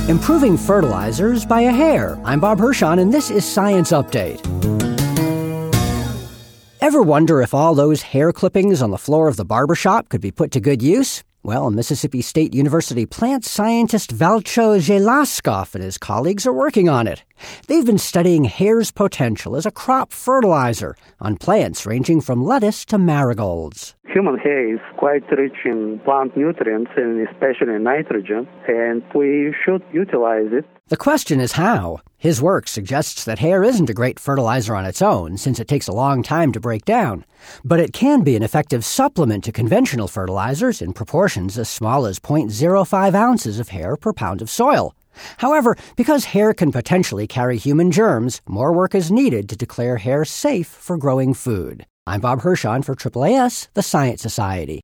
Improving fertilizers by a hair. I'm Bob Hirschon, and this is Science Update. Ever wonder if all those hair clippings on the floor of the barbershop could be put to good use? Well, Mississippi State University plant scientist Valcho Zelaskov and his colleagues are working on it. They've been studying hair's potential as a crop fertilizer on plants ranging from lettuce to marigolds. Human hair is quite rich in plant nutrients, and especially nitrogen, and we should utilize it. The question is how. His work suggests that hair isn't a great fertilizer on its own, since it takes a long time to break down. But it can be an effective supplement to conventional fertilizers in proportions as small as 0.05 ounces of hair per pound of soil. However, because hair can potentially carry human germs, more work is needed to declare hair safe for growing food. I'm Bob Hirschon for AAAS, the Science Society.